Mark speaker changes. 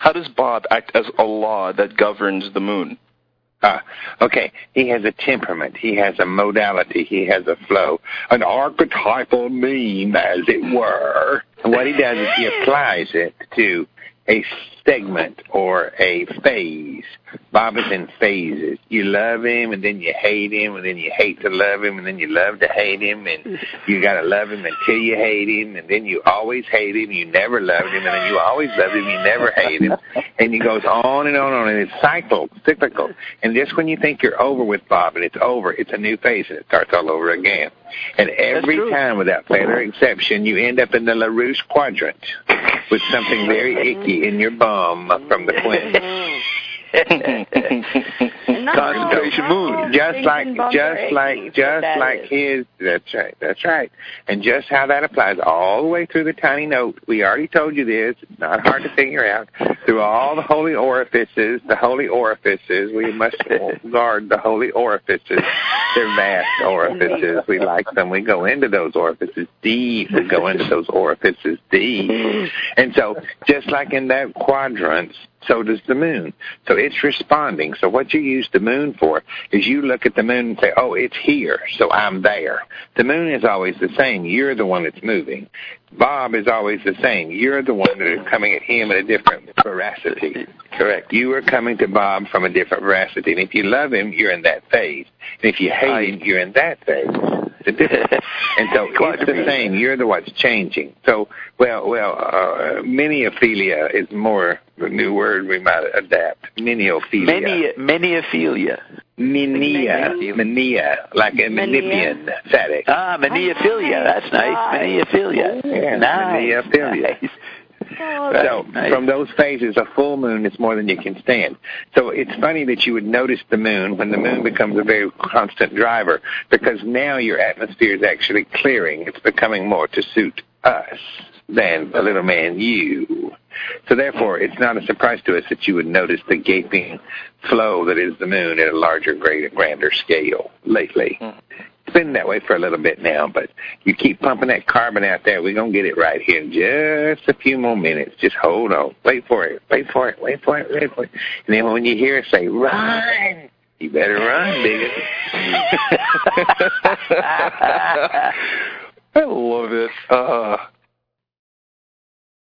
Speaker 1: How does Bob act as a law that governs the moon?
Speaker 2: Okay, he has a temperament, he has a modality, he has a flow, an archetypal mean, as it were. And what he does is he applies it to a segment or a phase. Bob is in phases. You love him, and then you hate him, and then you hate to love him, and then you love to hate him, and you got to love him until you hate him, and then you always hate him, you never loved him, and then you always loved him, you never hate him, and it goes on and on and it's cyclical. And just when you think you're over with Bob and it's over, it's a new phase, and it starts all over again. And every time, without fail or exception, you end up in the LaRouche quadrant with something very icky in your bum from the twins.
Speaker 1: Concentration moon.
Speaker 2: Just like his. That's right. And just how that applies all the way through the tiny note. We already told you this. It's not hard to figure out. Through all the holy orifices, we must guard the holy orifices. They're vast orifices. We like them. We go into those orifices deep. And so, just like in that quadrant, so does the moon. So it's responding. So what you use the moon for is you look at the moon and say, oh, it's here, so I'm there. The moon is always the same. You're the one that's moving. Bob is always the same. You're the one that is coming at him at a different veracity. Correct. You are coming to Bob from a different veracity. And if you love him, you're in that phase. And if you hate him, you're in that phase. And so it's the same. You're the one's changing. So, miniophilia is more a new word we might adapt. Miniophilia.
Speaker 3: Miniophilia.
Speaker 2: Mania, like a Manipian static.
Speaker 3: Miniophilia. That's nice. Miniophilia.
Speaker 2: Yeah, miniophilia.
Speaker 3: Nice.
Speaker 2: So from those phases, a full moon is more than you can stand. So it's funny that you would notice the moon when the moon becomes a very constant driver, because now your atmosphere is actually clearing. It's becoming more to suit us than a little man you. So therefore, it's not a surprise to us that you would notice the gaping flow that is the moon at a larger, greater, grander scale lately. It's been that way for a little bit now, but you keep pumping that carbon out there, we're going to get it right here in just a few more minutes. Just hold on. Wait for it. And then when you hear it say, run, you better run, bigot.
Speaker 1: I love it.